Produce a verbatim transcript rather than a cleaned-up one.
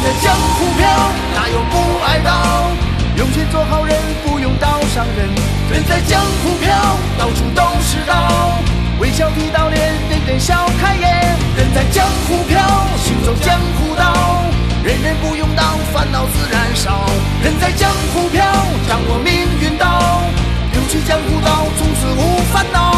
在江湖飘，哪有不挨刀？用钱做好人，不用刀伤人。人在江湖飘，到处都是刀。微笑剃刀脸，人人笑开颜。人在江湖飘，行走江湖道。人人不用刀，烦恼自然少。人在江湖飘，掌握命运道。扭曲江湖道，从此无烦恼。